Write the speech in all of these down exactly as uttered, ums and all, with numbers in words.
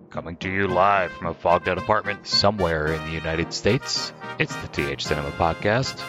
Coming to you live from a fogged out apartment somewhere in the United States, it's the T H Cinema Podcast.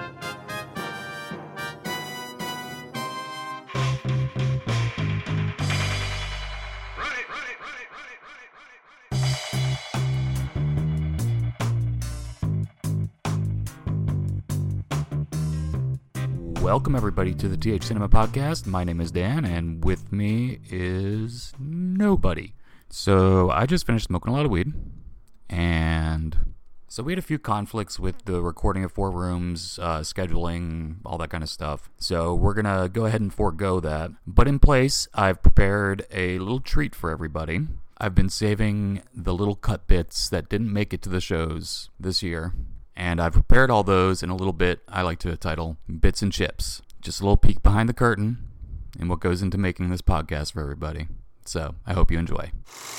Welcome everybody to the T H Cinema Podcast. My name is Dan, and with me is nobody. So I just finished smoking a lot of weed, and so we had a few conflicts with the recording of Four Rooms, uh, scheduling, all that kind of stuff. So we're going to go ahead and forego that. But in place, I've prepared a little treat for everybody. I've been saving the little cut bits that didn't make it to the shows this year. And I've prepared all those in a little bit I like to title Bits and Chips. Just a little peek behind the curtain and what goes into making this podcast for everybody. So, I hope you enjoy.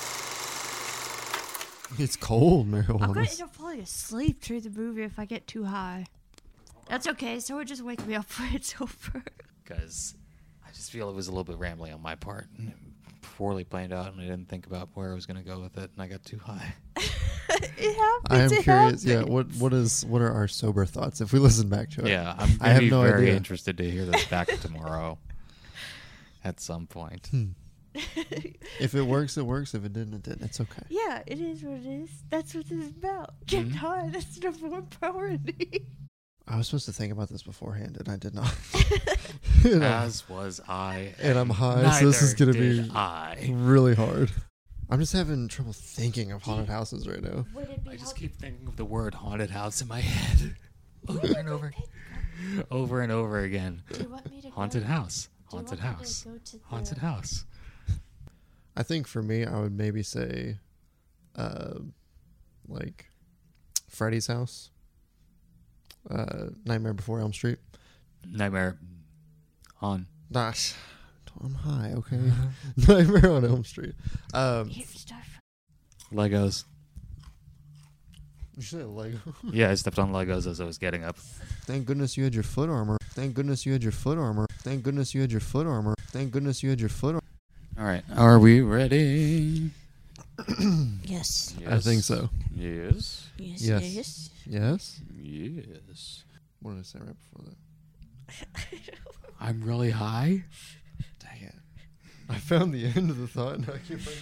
It's cold, marijuana. I'm going to end up falling asleep through the movie if I get too high. That's okay, so it just wake me up when it's over. Because I just feel it was a little bit rambling on my part. Poorly planned out, and I didn't think about where I was going to go with it, and I got too high. It happens. I am it curious. happens. Yeah, what what is what are our sober thoughts if we listen back to it? Yeah, I'm I have be no very idea. interested to hear this back tomorrow at some point. Hmm. If it works, it works. If it didn't, it didn't. It's okay. Yeah, it is what it is. That's what this is about. Get Mhm. high. That's the number one priority. I was supposed to think about this beforehand, and I did not. and, I'm, As was I. and I'm high, so this is neither gonna did be I. really hard. I'm just having trouble thinking of haunted houses right now. Would it be I just help- keep thinking of the word haunted house in my head. Over and over. Over and over again. Do you want me to Haunted go? house. Do you Haunted want me to house. go to the- Haunted house. I think for me, I would maybe say, uh, like, Freddy's house. Uh, Nightmare Before Elm Street. Nightmare on. Gosh, I'm high, okay? Nightmare on Elm Street. Um, Here, start from- Legos. you said Lego. Yeah, I stepped on Legos as I was getting up. Thank goodness you had your foot armor. Thank goodness you had your foot armor. Thank goodness you had your foot armor. Thank goodness you had your foot armor. All right. Are we ready? Yes. I think so. Yes. Yes. Yes. Yes. Yes? Yes. What did I say right before that? I'm really high. Dang it. I found the end of the thought and I can't find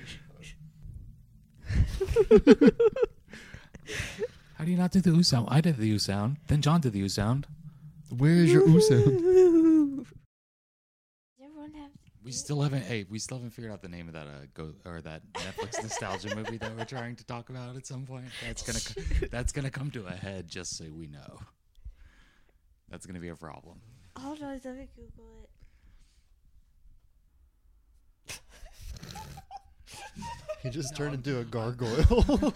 the beginning of the thought. How do you not do the ooh sound? I did the ooh sound. Then John did the ooh sound. Where is your ooh sound? Does everyone have? We still haven't. Hey, we still haven't figured out the name of that uh, go or that Netflix nostalgia movie that we're trying to talk about at some point. That's gonna co- that's gonna come to a head. Just so we know. That's gonna be a problem. Hold on, let me Google it. He just turned into a gargoyle.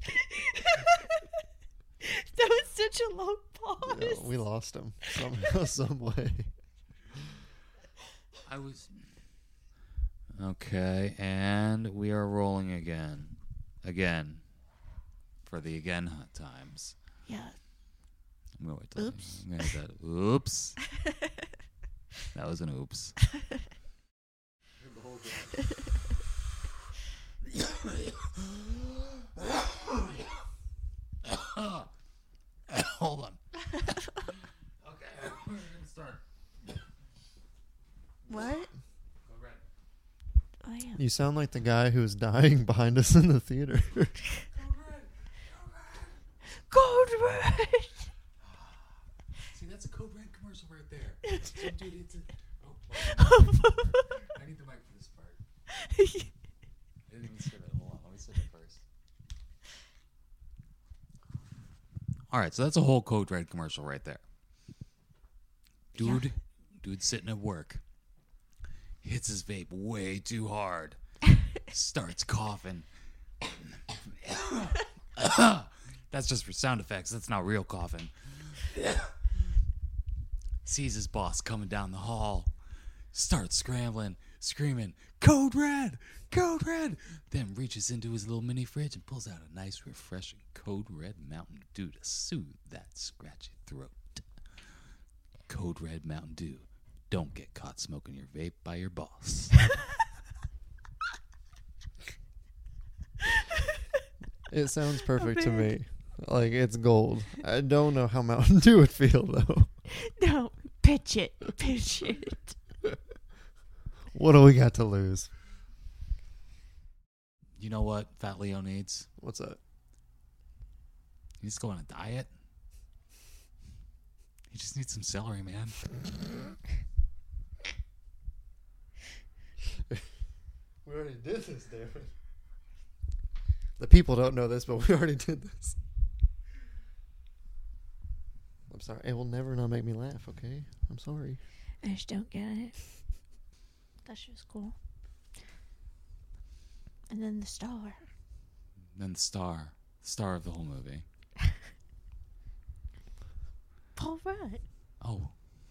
That was such a long pause. Yeah, we lost him somehow, some way. I was okay, and we are rolling again, again, for the again hunt times. Yeah. I'm gonna wait till Oops. I'm gonna hit that. Oops. That was an oops. Hold on. Okay, we're gonna start. What? Go red. I am. You sound like the guy who's dying behind us in the theater. Code Red. See, that's a Code Red commercial right there. So, dude, it's a, oh, well, I need the mic for this part. I didn't even set it. Hold on, let me set it first. All right, so that's a whole Code Red commercial right there. Dude, Yeah. dude sitting at work, hits his vape way too hard, starts coughing. That's just for sound effects. That's not real coughing. Sees his boss coming down the hall, starts scrambling, screaming, "Code Red! Code Red!" Then reaches into his little mini fridge and pulls out a nice, refreshing Code Red Mountain Dew to soothe that scratchy throat. Code Red Mountain Dew. Don't get caught smoking your vape by your boss. It sounds perfect to man. me. Like it's gold. I don't know how Mountain Dew would feel though. No, pitch it. Pitch it. What do we got to lose? You know what Fat Leo needs? What's that? He needs to go on a diet. He just needs some celery, man. We already did this, David. The people don't know this, but we already did this. I'm sorry. It will never not make me laugh, okay? I'm sorry. I just don't get it. That's just cool. And then the star. Then the star, the star of the whole movie. Paul Rudd. Oh,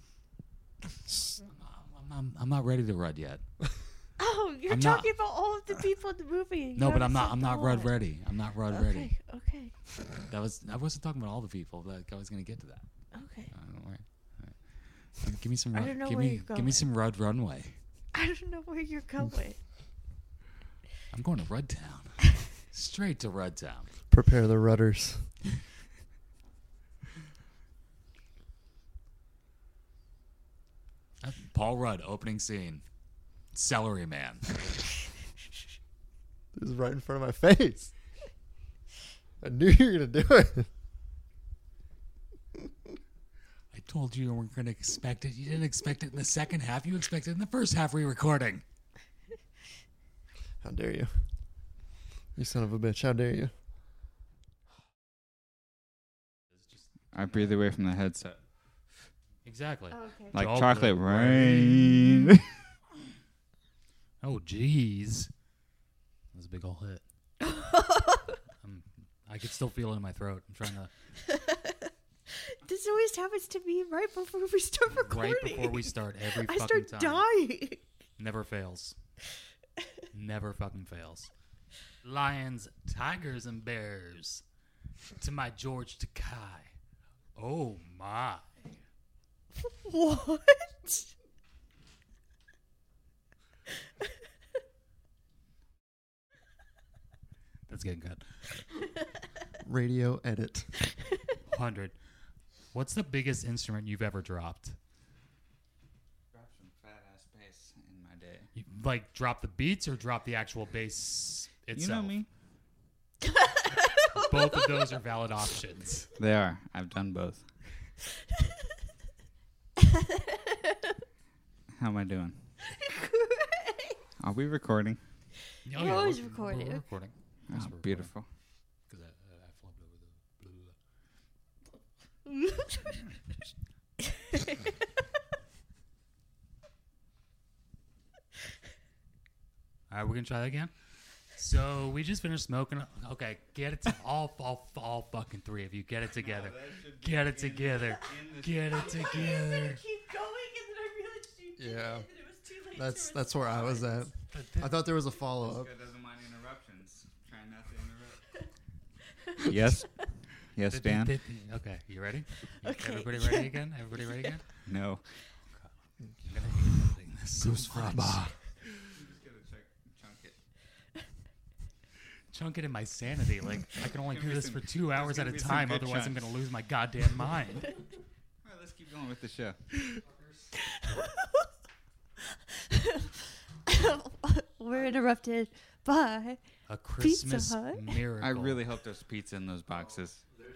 I'm, I'm, I'm not ready to Rudd yet. Oh, you're I'm not- talking about all of the people in the movie. You No, but haven't I'm not. said I'm not Paul Rudd Rudd. ready. I'm not Rudd Okay, ready. okay, That was. I wasn't talking about all the people. Like I was gonna get to that. okay. Uh, don't worry. All right. Give me some. I Rudd, don't know give where me. you're Give me going. some Rudd runway. I don't know where you're going. I'm going to Rudd Town. Straight to Rudd Town. Prepare the rudders. Uh, Paul Rudd opening scene. Celery Man. This is right in front of my face. I knew you were going to do it. I told you you weren't going to expect it. You didn't expect it in the second half. You expected it in the first half re-recording. How dare you? You son of a bitch. How dare you? I breathe away from the headset. Exactly. Okay. Like Chocolate chocolate rain. Oh, jeez. That was a big ol' hit. um, I could still feel it in my throat. I'm trying to... This always happens to me right before we start recording. Right before we start every I fucking start time. dying. Never fails. Never fucking fails. Lions, tigers, and bears. To my George Takai. Oh, my. What? That's getting cut. Radio edit. one hundred. What's the biggest instrument you've ever dropped? Dropped some fat ass bass in my day. You, like, drop the beats or drop the actual bass itself? You know me. Both of those are valid options. They are. I've done both. How am I doing? Are we recording? Oh, We're always we're- recording. We're recording. Oh, Yes, we're recording. beautiful. 'Cause I, uh, I flubbed over the blah, blah, blah. All right, we're gonna try that again. So we just finished smoking. Okay, get it to all, all, all fucking three of you. Get it together. Get it together. Get it together. Keep going, and then I realized you did Yeah. it, and it was too late That's to that's where I was at. I thought there was a follow up. doesn't mind interruptions. Try not to interrupt. Yes. Yes, Dan. Okay, you ready? Okay. Everybody ready again? Everybody ready again? No. I'm gonna hate editing this so much. Just gotta check, chunk it. Chunk it in my sanity. Like I can only Gonna do be this some- for two hours at gonna a be some time. good Otherwise, I'm chunks. gonna lose my goddamn mind. All right, let's keep going with the show. We're interrupted by A Christmas Hut? miracle. I really hope there's pizza in those boxes.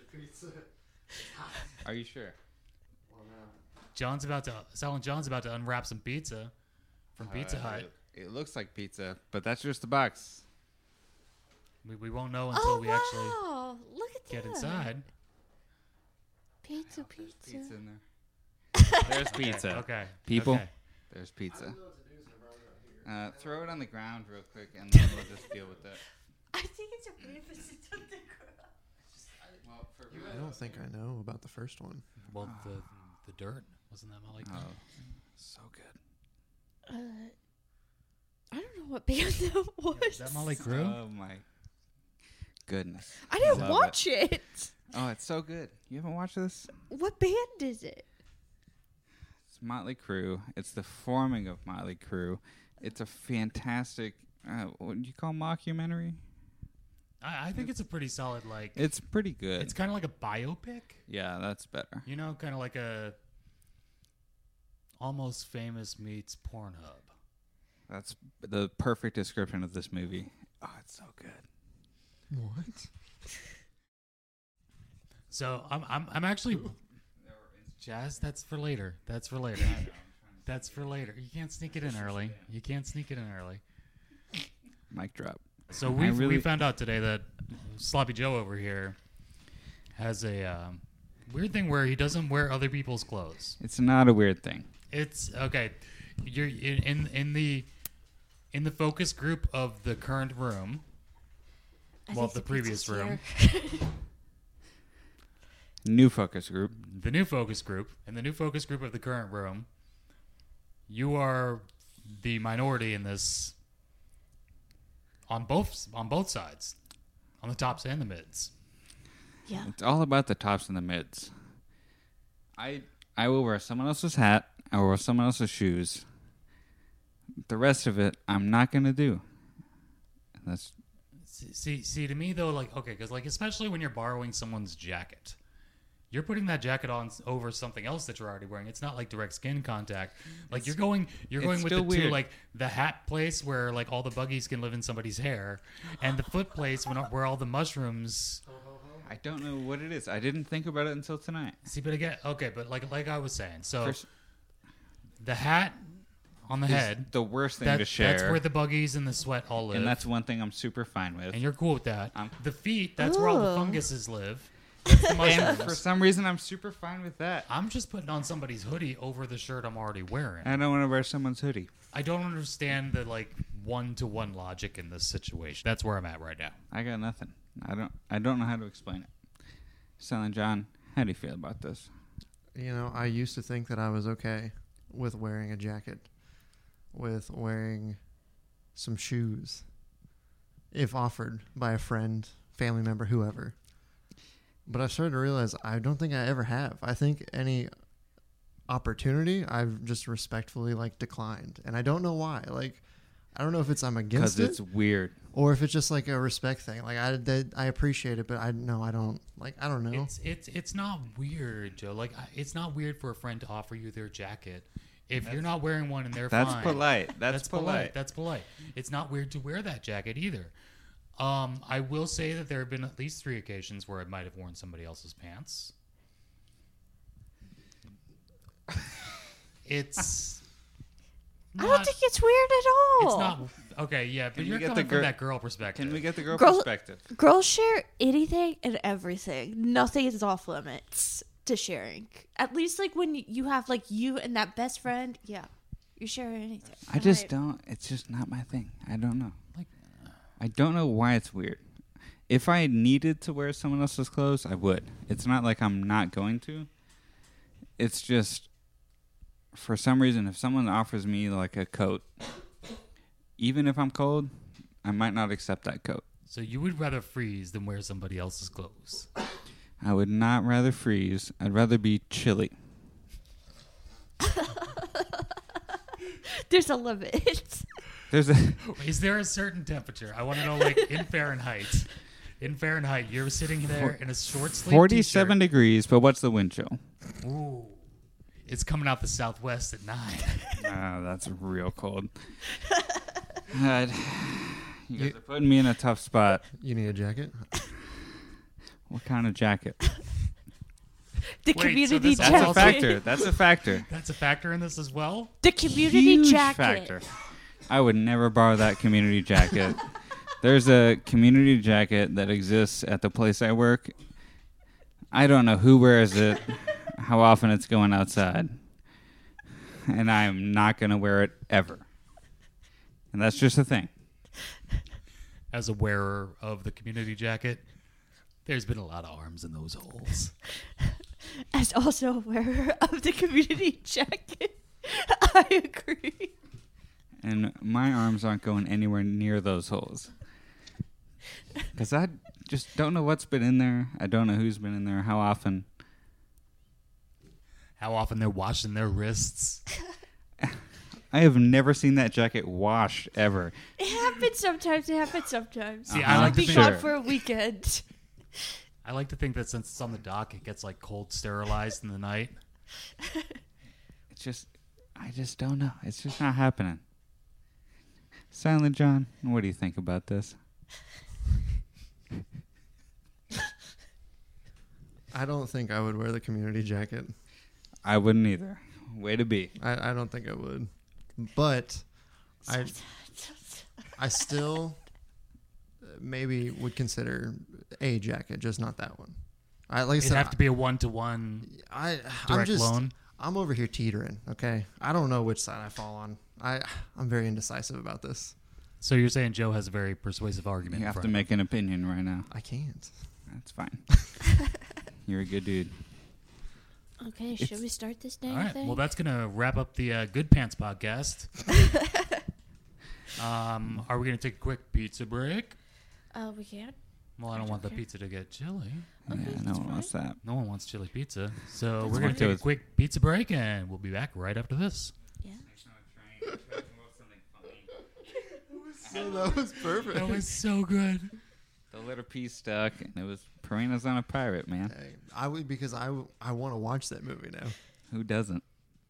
Are you sure? John's about to. Silent John's about to unwrap some pizza from Pizza Uh, Hut. It, it looks like pizza, but that's just the box. We, we won't know until oh we actually wow! Look at get that. inside. Pizza, I hope there's pizza. pizza in there. There's Okay, pizza. Okay. People. Okay. There's pizza. Uh, throw it on the ground real quick, and then we'll just deal with it. I think it's a weird visit to the ground. Well, for I don't think I know about the first one. Well, the the dirt wasn't that Molly? Oh, Crew? so good. Uh, I don't know what band that was. Is that Molly Crew? Oh my goodness. I didn't Love watch it. Oh, it's so good. You haven't watched this? What band is it? It's Motley Crue. It's the forming of Motley Crue. It's a fantastic. Uh, what do you call mockumentary? I, I think it's a pretty solid, like, It's pretty good. it's kind of like a biopic, yeah, that's better. you know, kind of like a Almost Famous meets Pornhub. That's the perfect description of this movie. Oh, it's so good. What? So I'm I'm I'm actually Jazz. That's for later. That's for later. That's for later. You can't sneak it in early. You can't sneak it in early. Mic drop. So we really- we found out today that Sloppy Joe over here has a um, weird thing where he doesn't wear other people's clothes. It's not a weird thing. It's okay. You're in in, in the in the focus group of the current room. I Well, think the previous pizza's room. here. New focus group. The new focus group, in the new focus group of the current room, you are the minority in this on both on both sides, on the tops and the mids. Yeah. It's all about the tops and the mids. I I will wear someone else's hat. I will wear someone else's shoes. The rest of it, I'm not gonna do. That's See, see, to me though, like okay, because like especially when you're borrowing someone's jacket, you're putting that jacket on s- over something else that you're already wearing. It's not like direct skin contact. Like you're going, you're it's going with the still two, weird. like the hat place where like all the buggies can live in somebody's hair, and the foot place when, where all the mushrooms. I don't know what it is. I didn't think about it until tonight. See, but again, okay, but like like I was saying, so First, the hat on the is head. the worst thing That, to share, that's where the buggies and the sweat all live, and that's one thing I'm super fine with. and you're cool with that. I'm- the feet, that's where all the Ooh. funguses live. That's the And mushrooms. for some reason, I'm super fine with that. I'm just putting on somebody's hoodie over the shirt I'm already wearing. I don't want to wear someone's hoodie. I don't understand the like one to one logic in this situation. That's where I'm at right now. I got nothing. I don't. I don't know how to explain it. Silent John, how do you feel about this? You know, I used to think that I was okay with wearing a jacket, with wearing some shoes, if offered by a friend, family member, whoever. But I started to realize I don't think I ever have. I think any opportunity I've just respectfully like declined, and I don't know why. Like, I don't know if it's I'm against Because it it's weird. or if it's just like a respect thing. Like I did, I appreciate it, but I no, I don't. Like I don't know. It's it's it's not weird, Joe. Like I- it's not weird for a friend to offer you their jacket if you're not wearing one and they're That's fine. polite. That's, That's polite. That's polite. It's not weird to wear that jacket either. Um, I will say that there have been at least three occasions where I might have worn somebody else's pants. It's. I don't not- think it's weird at all. It's not okay. Yeah, but Can we you're get coming the from gir- that girl perspective. Can we get the girl, Girl- perspective? Girls share anything and everything. Nothing is off limits to sharing. At least like when you have like you and that best friend, yeah, you share anything. I And just don't. It's just not my thing. I don't know. Like, I don't know why it's weird. If I needed to wear someone else's clothes, I would. It's not like I'm not going to. It's just, for some reason, if someone offers me like a coat, even if I'm cold, I might not accept that coat. so you would rather freeze than wear somebody else's clothes? I would not rather freeze. I'd rather be chilly. There's a limit. There's a Is there a certain temperature? I want to know, like in Fahrenheit. In Fahrenheit, you're sitting there in a short sleeve forty-seven degrees, but what's the wind chill? t-shirt. Ooh, it's coming out the southwest at nine. Ah, that's real cold. God, you guys You- are putting me in a tough spot. You need a jacket. What kind of jacket? The Wait, so community this That's jacket. a factor. That's a factor. That's a factor in this as well. The community Huge jacket. factor. I would never borrow that community jacket. There's a community jacket that exists at the place I work. I don't know who wears it, how often it's going outside. And I am not going to wear it ever. And that's just a thing. As a wearer of the community jacket, there's been a lot of arms in those holes. As also a wearer of the community jacket, I agree. And my arms aren't going anywhere near those holes. Because I just don't know what's been in there. I don't know who's been in there, how often. How often they're washing their wrists. I have never seen that jacket washed ever. It happens sometimes. It happens sometimes. See, Uh-huh. I I'll like to be think, Sure. gone for a weekend. I like to think that since it's on the dock, it gets like cold sterilized in the night. It's just, I just don't know. It's just not happening. Silent John, what do you think about this? I don't think I would wear the community jacket. I wouldn't either. Way to be. I, I don't think I would. But I I still uh, maybe would consider a jacket, just not that one. I like I It'd said, have to be a one-to-one I I'm direct just loan. I'm over here teetering. Okay, I don't know which side I fall on. I I'm very indecisive about this. So you're saying Joe has a very persuasive argument. You in have front to of make an opinion right now. I can't. That's fine. You're a good dude. Okay, It's- should we start this him. dang All right. thing? Well, that's gonna wrap up the uh, Good Pants podcast. um, are we gonna take a quick pizza break? uh, we can. Well, I don't I want the don't care. pizza to get chilly. Okay, yeah, no that's one wants that. No one wants chili pizza. So That's we're gonna fine. take a It's- quick pizza break, and we'll be back right after this. Yeah. So that was perfect. That was so good. The letter P stuck, and it was Piranha's on a Pirate, man. Hey, I would because I, w- I want to watch that movie now. Who doesn't?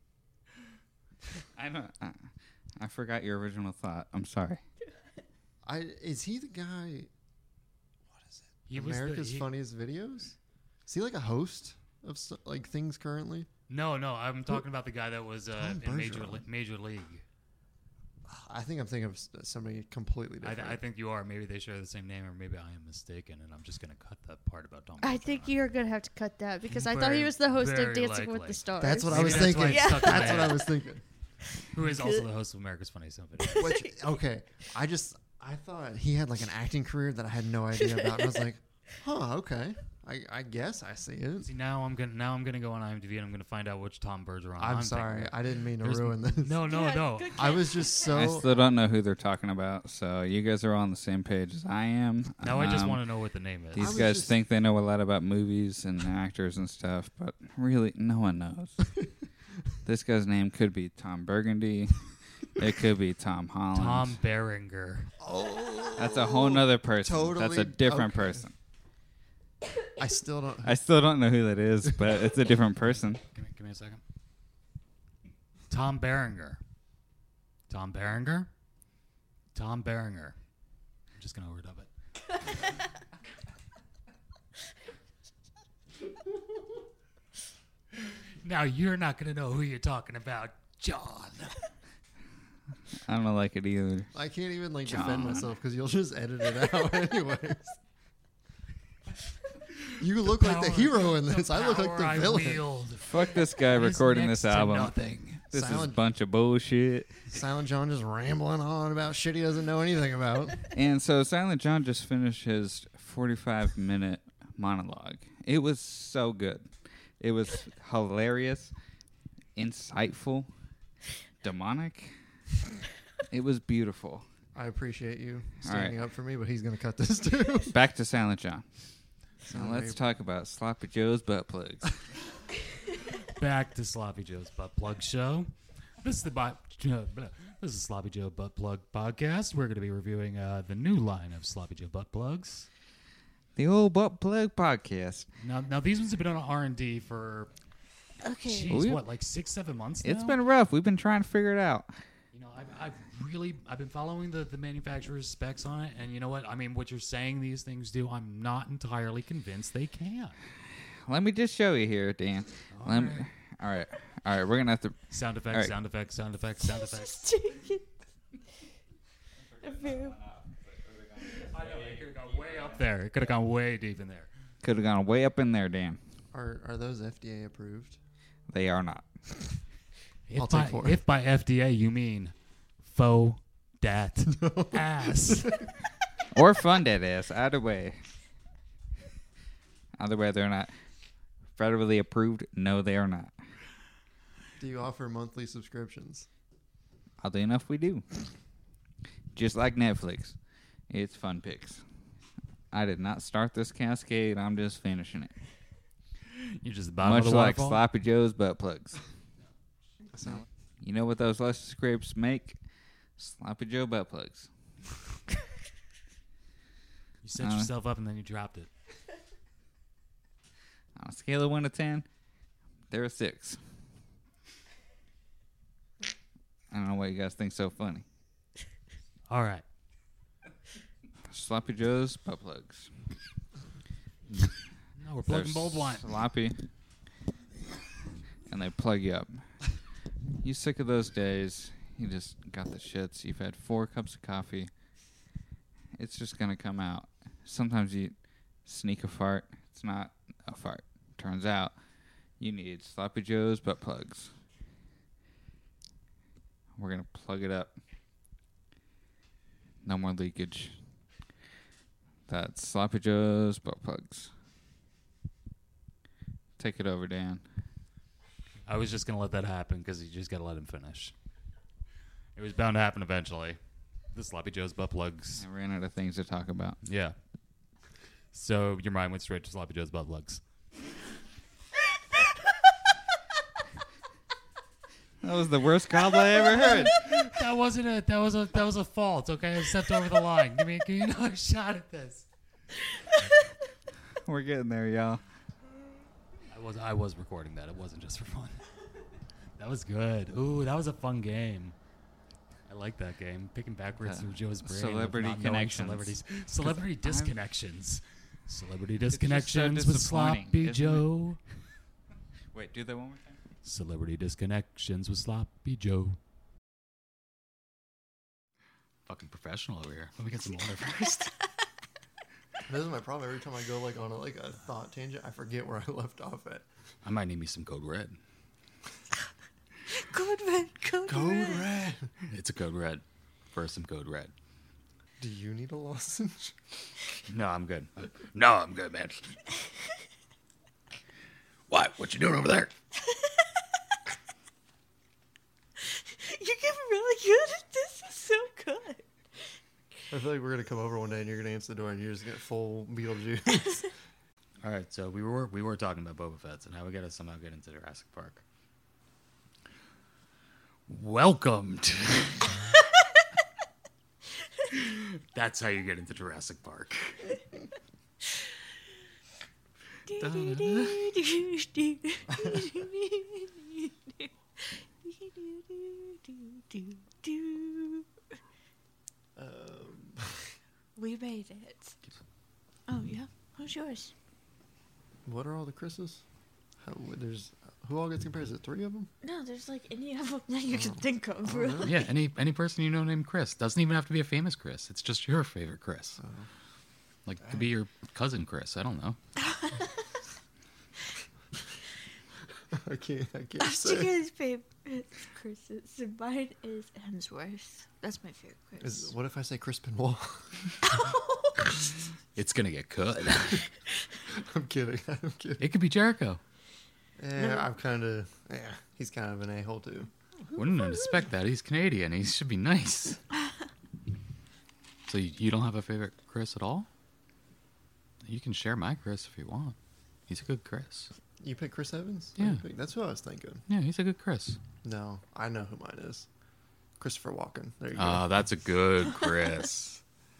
I don't. I, I forgot your original thought. I'm sorry. I is he the guy? He was the- America's he- Funniest Videos? Is he like a host of st- like things currently? No, no, I'm talking about the guy that was uh, Tom in Major Bergeron. Li- Major League. I think I'm thinking of s- somebody completely I, different. th- I think you are. Maybe they share the same name, or maybe I am mistaken, and I'm just gonna cut that part about Tom. I Bergeron. think you're gonna have to cut that because I thought Very- he was the host of very Dancing with likely. the Stars. That's what I Maybe was that's why thinking. it's stuck in my That's what head. I was thinking. Who is also the host of America's Funniest Home Videos. Which, okay, I just I thought he had like an acting career that I had no idea about. And I was like, huh, okay. I, I guess I see it. See, now I'm gonna now I'm gonna go on IMDb and I'm gonna find out which Tom Bergeron. I'm, I'm sorry, thinking of. I didn't mean to There's- ruin this. No, no, Yeah, no. good I was just so. I still don't know who they're talking about, so you guys are all on the same page as I am. Now I just Um, want to know what the name is. I These was guys just- think they know a lot about movies and actors and stuff, but really, no one knows. This guy's name could be Tom Burgundy. It could be Tom Holland. Tom Berenger. oh, That's a whole nother person. That's Totally- a different okay. person. I still don't. I still don't know who that is, but it's a different person. Give me, give me a second. Tom Berenger. Tom Berenger. Tom Berenger. I'm just gonna overdub it. Now you're not gonna know who you're talking about, John. I don't like it either. I can't even like John. defend myself because you'll just edit it out anyways. You look like the Power- hero in this. the I look like power the I villain. wield Fuck this guy is recording next this to album. Nothing. This is a Silent- bunch of bullshit. Silent John just rambling on about shit he doesn't know anything about. And so Silent John just finished his forty-five minute monologue. It was so good. It was hilarious, insightful, demonic. It was beautiful. I appreciate you All standing right. up for me, but he's gonna cut this too. Back to Silent John. So Now let's talk about Sloppy Joe's butt plugs. Back to Sloppy Joe's Butt Plug Show. This is the butt, uh, blah. This is Sloppy Joe Butt Plug podcast. We're going to be reviewing uh, the new line of Sloppy Joe Butt Plugs. The old butt plug podcast. Now, now these ones have been on R and D for Okay. geez, We- what, like six, seven months now? It's been rough. We've been trying to figure it out. You know, I've, I've really, I've been following the, the manufacturer's specs on it, and you know what? I mean, what you're saying these things do, I'm not entirely convinced they can. Let me just show you here, Dan. All Let me, right. all right. All right. We're going to have to. Sound effects, All right. sound effects, sound effects, sound effects. Just take it. A very- I know, it could have gone way up there. It could have gone way deep in there. Could have gone way up in there, Dan. Are are those F D A approved? They are not. If I'll by, take four. if by F D A you mean faux dat ass. Or fund that ass. Either way. Either way, they're not federally approved. No, they are not. Do you offer monthly subscriptions? Oddly enough, we do. Just like Netflix. It's Fun Picks. I did not start this cascade. I'm just finishing it. You're just the bottom Much of the like waterfall. Sloppy Joe's butt plugs. So, You know what those luscious grapes make? Sloppy Joe butt plugs. You set Uh, yourself up and then you dropped it. On a scale of one to ten, they're a six. I don't know why you guys think so funny. All right. Sloppy Joe's butt plugs. No, we're They're plugging bold wine. sloppy, and they plug you up. You sick of those days? You just got the shits. You've had four cups of coffee. It's just gonna come out. Sometimes you sneak a fart. It's not a fart. Turns out you need Sloppy Joe's butt plugs. We're gonna plug it up. No more leakage. That's Sloppy Joe's butt plugs. Take it over, Dan. I was just going to let that happen because you just got to let him finish. It was bound to happen eventually. The Sloppy Joe's butt plugs. I ran out of things to talk about. Yeah. So your mind went straight to Sloppy Joe's butt plugs. That was the worst gobble I ever heard. That wasn't it. That was a that was a fault. Okay, I stepped over the line. Give me, give me another shot at this. We're getting there, y'all. I was I was recording that. It wasn't just for fun. That was good. Ooh, that was a fun game. I like that game. Picking backwards Uh, through Joe's brain. of celebrity not knowing connections. Celebrities. Celebrity I'm- disconnections. Celebrity just so disconnections with disappointing, Sloppy isn't it? Joe. Wait, do that one more time. Celebrity disconnections with Sloppy Joe. Fucking professional over here. Let me get some water first. This is my problem. Every time I go like on a, like a thought tangent, I forget where I left off at. I might need me some Code Red. Code red, code, Code red. red. It's a Code Red. For some Code Red. Do you need a lozenge? No, I'm good. No, I'm good, man. What? What you doing over there? You're getting really good at this. It's so good. I feel like we're gonna come over one day and you're gonna answer the door and you're just gonna get full Beetlejuice. All right, so we were we were talking about Boba Fett's and how we got to somehow get into Jurassic Park. Welcome to. That's how you get into Jurassic Park. um, We made it. Oh yeah, who's yours? what are all the Chris's? How, there's who all gets compared? Is it three of them? No, there's like any of them that you can think of, Oh, really. really? Yeah, any any person you know named Chris doesn't even have to be a famous Chris. It's just your favorite Chris. Oh. Like it could be your cousin Chris. I don't know. I can't. I can't That's say. his favorite Chris's. And mine is Hemsworth. That's my favorite Chris. Is, what if I say Chris Benoit? It's gonna get good. I'm kidding. I'm kidding. It could be Jericho. Yeah, I'm kind of. Yeah, he's kind of an a-hole too. Wouldn't expect that. He's Canadian. He should be nice. So you, you don't have a favorite Chris at all? You can share my Chris if you want. He's a good Chris. You pick Chris Evans? Yeah. You pick- That's who I was thinking. Yeah, he's a good Chris. No, I know who mine is. Christopher Walken. There you go. Oh, that's a good Chris.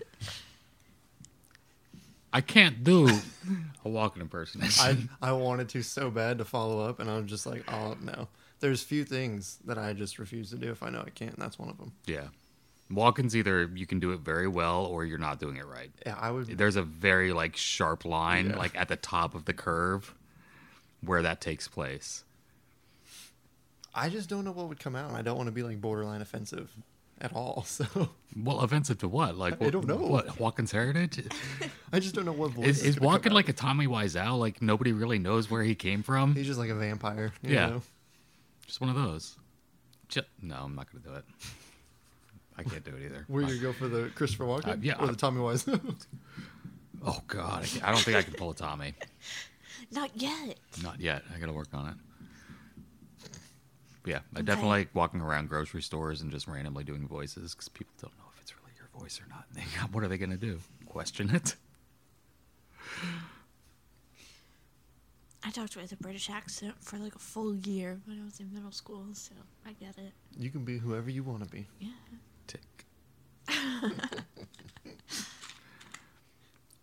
I can't do a Walken impersonation. I I wanted to so bad to follow up, and I'm just like, oh no. There's few things that I just refuse to do if I know I can't. And that's one of them. Yeah. Walken's either you can do it very well or you're not doing it right. Yeah, I would. There's a very like sharp line Yeah. like at the top of the curve where that takes place. I just don't know what would come out, and I don't want to be like borderline offensive at all. So Well, offensive to what? Like I what, don't know. What Walken's heritage? I just don't know what voice Is, is gonna come Walken out. like a Tommy Wiseau? Like nobody really knows where he came from. He's just like a vampire. You Yeah. Know? Just one of those. Ju- no, I'm not gonna do it. I can't do it either. Where you go for the Christopher Walken? Uh, yeah, Or the I'm- Tommy Wiseau? Oh God, I, can't- I don't think I can pull a Tommy. Not yet. Not yet. I gotta work on it. Yeah, I Okay. definitely like walking around grocery stores and just randomly doing voices because people don't know if it's really your voice or not. They, what are they gonna do? Question it? I talked with a British accent for like a full year when I was in middle school, so I get it. You can be whoever you want to be. Yeah. Tick.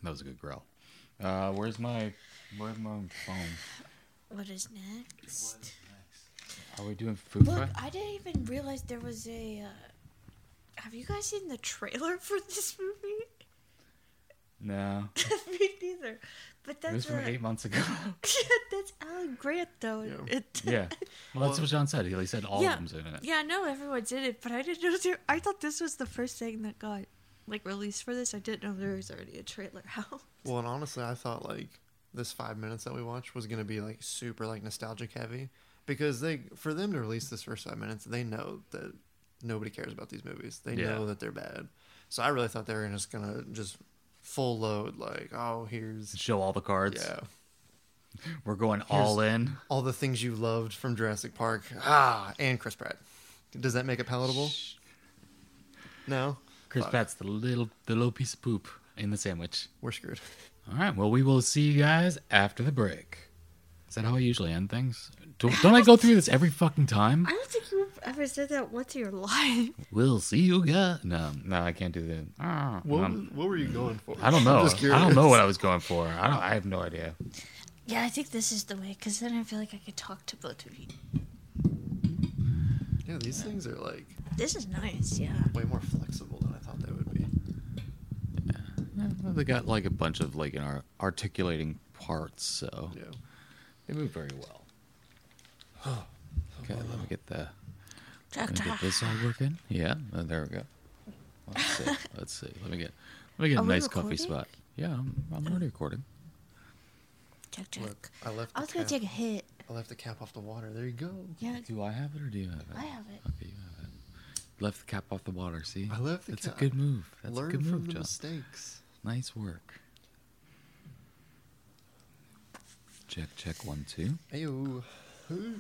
That was a good growl. Uh, where's my where's my phone? What is next? Are we doing food Look, fight? I didn't even realize there was a. Uh, have you guys seen the trailer for this movie? No, Me neither. But it was that's from uh, eight months ago. that's Alan Grant though. Yeah. It, Yeah, well, that's what John said. He said all Yeah. of them's in it. yeah, I know everyone's in it, but I didn't know there. I thought this was the first thing that got like released for this. I didn't know there was already a trailer out. Well, and honestly, I thought like this five minutes that we watched was gonna be like super like nostalgic heavy because they for them to release this first five minutes, they know that nobody cares about these movies. They Yeah. know that they're bad. So I really thought they were just gonna just full load like, oh, here's Show all the cards. yeah, We're going all in. all the things you loved from Jurassic Park. Ah, and Chris Pratt. Does that make it palatable? No, Chris Fuck. Pratt's the little the little piece of poop in the sandwich. We're screwed. All right. Well, we will see you guys after the break. Is that how I usually end things? Don't, don't I go through this every fucking time? I don't think you've ever said that once in your life. We'll see you guys. No, no, I can't do that. Ah, What, um, what were you going for? I don't know. I'm just I don't know curious. what I was going for. I don't. I have no idea. Yeah, I think this is the way, because then I feel like I could talk to both of you. Yeah, these things are like This is nice, yeah. way more flexible than I thought they would be. Yeah, well, they got like a bunch of like in our articulating parts, so Yeah. they move very well. Okay, let me get the. Check, Let me get check. this all working. Yeah, uh, there we go. Let's see. Let's see. Let me get. Let me get Are a we nice coffee recording? spot. Yeah, I'm, I'm already recording. Check, check. Look, I left. I The was going cap, to take a hit. I left the cap off the water. There you go. Yeah, Do I have it or do you have it? I have it. Okay, you have it. Left the cap off the water. See, I left the That's cap. a good move. That's Learn a good from move, the John. mistakes. Nice work. Check, check, one, two. Ayo. Ooh.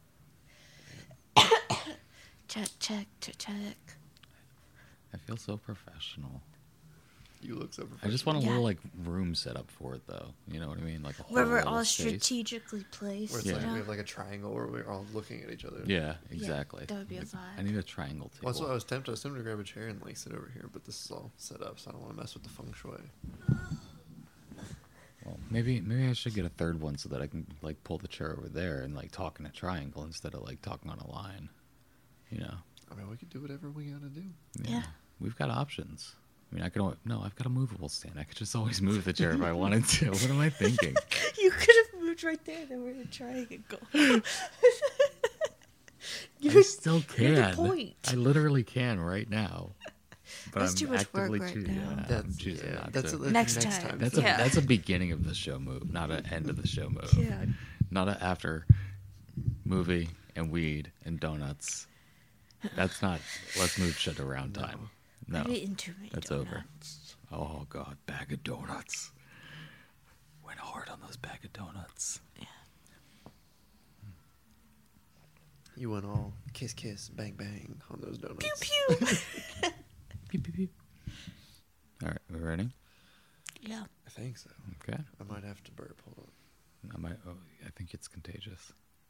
Check, check, check, check. I feel so professional. You look so I professional. just want a Yeah. little like room set up for it, though. You know what I mean? Like a whole Where we're little all space. strategically placed. Where it's you like know? we have like a triangle where we're all looking at each other. Yeah, exactly. that would be a Like, vibe. I need a triangle table. Well, that's what I was tempted. I was tempted to grab a chair and like sit over here, but this is all set up, so I don't want to mess with the feng shui. Well, maybe maybe I should get a third one so that I can like pull the chair over there and like talk in a triangle instead of like talking on a line. You know? I mean, we could do whatever we gotta do. Yeah. We've got options. I mean, I could al- no, I've got a movable stand. I could just always move the chair if I wanted to. What am I thinking? You could have moved right there. Then we're in a triangle. I You're- still you're the can. point. I literally can right now. But That's I'm too much work actively right choosing. now. Yeah, I'm That's choosing yeah, not that's, to. a, that's Next next time. time. That's Yeah. a that's a beginning of the show move, not an end of the show move. Yeah. Not a after movie and weed and donuts. That's not let's move shit around time. No, I've eaten too many that's over. donuts. Oh god, bag of donuts. Went hard on those bag of donuts. You went all kiss, kiss, bang, bang on those donuts. Pew pew. Beep, beep, beep. All right, we ready? Yeah. I think so. Okay. I might have to burp. Hold on. I might. Oh, I think it's contagious.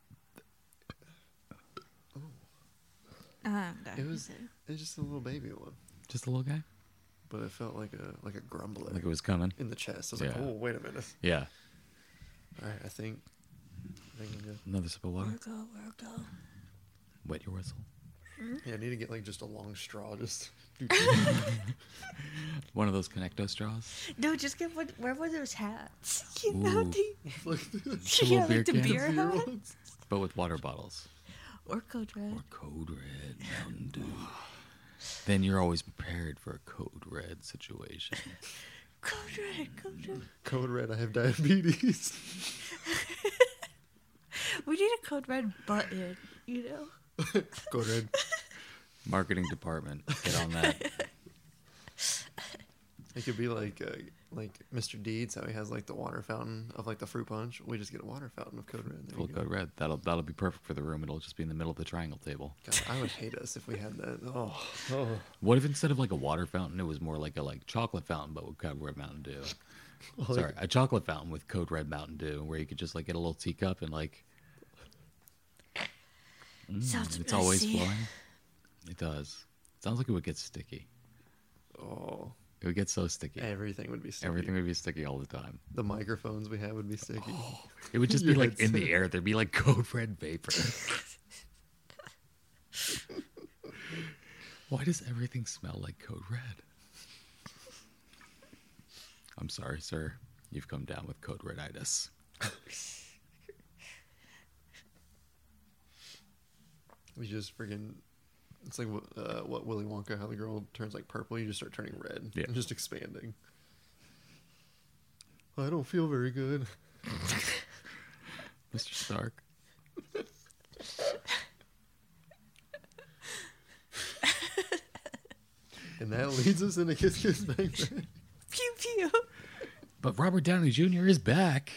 Um, It was it was just a little baby one, Just a little guy. but it felt like a like a grumbler Like it was coming. in the chest. I was Yeah. like, oh, wait a minute. Yeah. All right, I think. I think I'm good. Another sip of water. Where go? Where go? Wet your whistle. Yeah, I need to get like just a long straw. Just One of those Connecto straws. No, just get one. Where were those hats? You know Ooh. the like the little yeah, beer like the can. beer beer hat ones. But with water bottles. or Code Red. Or Code Red Mountain Dew. Then you're always prepared for a Code Red situation. Code Red. Code Red. Code red. I have diabetes. We need a Code Red button. You know. Code red. Marketing department, get on that. It could be like uh, like Mister Deeds, how he has like the water fountain of like the fruit punch. We just get a water fountain of Code Red. There Full you go. Code Red. That'll that'll be perfect for the room. It'll just be in the middle of the triangle table. God, I would hate us if we had that. Oh, oh. What if instead of like a water fountain, it was more like a like chocolate fountain, but with Code Red Mountain Dew? Like- Sorry, a chocolate fountain with Code Red Mountain Dew, where you could just like get a little teacup and like mm, Sounds it's always messy. flowing. It does. Sounds like it would get sticky. Oh, It would get so sticky. Everything would be sticky. Everything would be sticky all the time. The microphones we have would be sticky. It would just be Your like in the headset. air. There'd be like Code Red vapor. Why does everything smell like Code Red? I'm sorry, sir. You've come down with Code Reditis. We just freaking. It's like uh, what Willy Wonka, how the girl turns like purple. You just start turning red. Yeah. And just expanding. I don't feel very good. Mister Stark. And that leads us into Kiss Kiss Bang Bang. Pew pew. But Robert Downey Junior is back.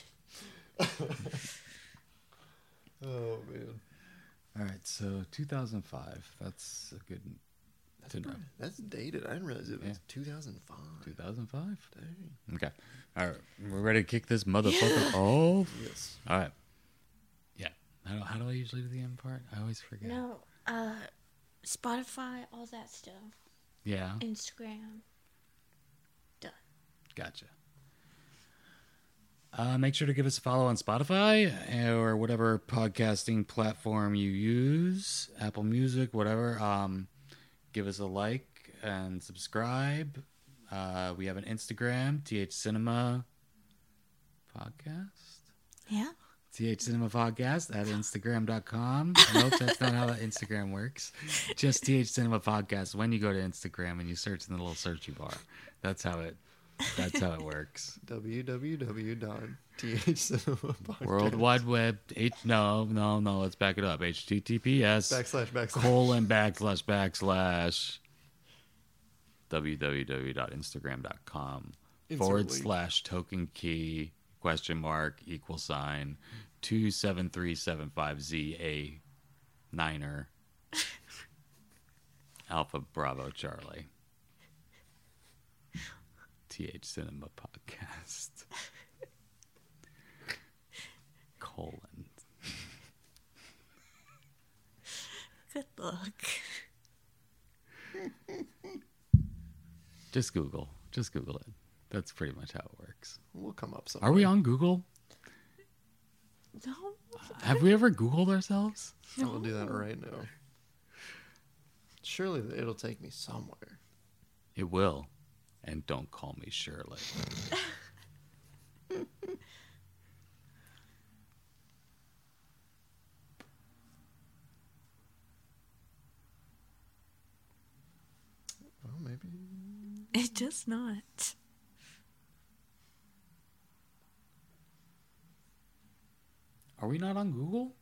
Oh man, All right, so two thousand five. That's a good that's, to know. pretty- that's dated. I didn't realize it was Yeah. two thousand five. two thousand five? Dang. Okay. All right. We're ready to kick this motherfucker off. Yes. All right. Yeah. How do, how do I usually do the end part? I always forget. No, uh, Spotify, all that stuff. Yeah. Instagram. Done. Gotcha. Uh, make sure to give us a follow on Spotify or whatever podcasting platform you use, Apple Music, whatever. Um, give us a like and subscribe. Uh, we have an Instagram, T H Cinema Podcast. Yeah. T H Cinema Podcast at Instagram dot com. Nope, that's not how that Instagram works. Just T H Cinema Podcast when you go to Instagram and you search in the little searchy bar. That's how it that's how it works. w w w dot t h cinema podcast World Wide Web H no, no, no, let's back it up. H T T P S backslash backslash colon backslash backslash w w w dot instagram dot com Insert forward link. slash token key question mark equal sign two seven three seven five Z A Niner Alpha Bravo Charlie T H Cinema Podcast colon Good luck. just Google just Google it. That's pretty much how it works. We'll come up somewhere. Are we on Google? No. Have we ever Googled ourselves? I will do that right now. Surely it'll take me somewhere. It will. And don't call me Shirley. Oh, maybe. It does not. Are we not on Google?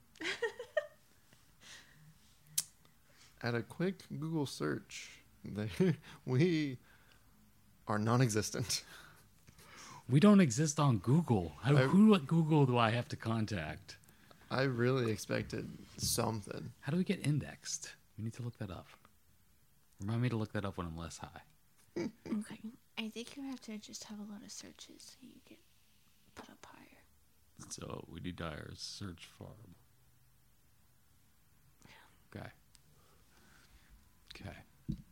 At a quick Google search, they, we are non-existent. We don't exist on Google. How, I- who at Google do I have to contact? I really expected something. How do we get indexed? We need to look that up. Remind me to look that up when I'm less high. Okay. I think you have to just have a lot of searches so you get put up higher. So we need our search farm. Okay. Okay.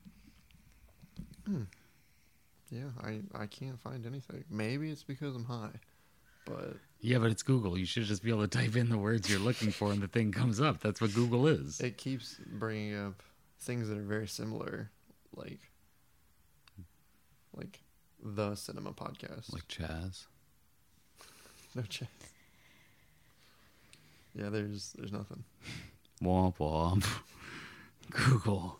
Yeah, I, I can't find anything. Maybe it's because I'm high, but Yeah, but it's Google. You should just be able to type in the words you're looking for and the thing comes up. That's what Google is. it keeps bringing up things that are very similar, like like the Cinema Podcast. Like Chaz. No chance. Yeah, there's there's nothing. Womp womp. Google.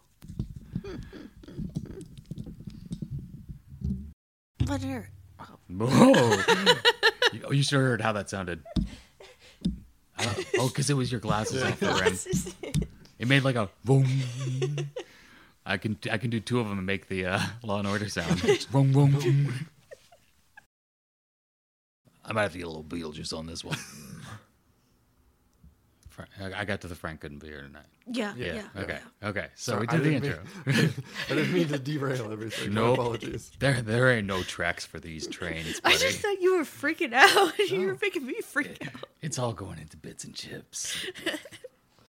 But are, Whoa! you, oh, you should have heard how that sounded. Uh, oh, because it was your glasses off the rim. It made like a boom. I can I can do two of them and make the uh, Law and Order sound. Boom boom. I might have to get a little Beetlejuice on this one. Frank, I I got to the Frank couldn't be here tonight. yeah, Yeah, yeah. Yeah. Okay. Okay. So Sorry, we I did the didn't intro. mean- I didn't mean to derail everything. No Nope. apologies. There there ain't no tracks for these trains, I buddy. just thought you were freaking out. You were making me freak out. It's all going into bits and chips.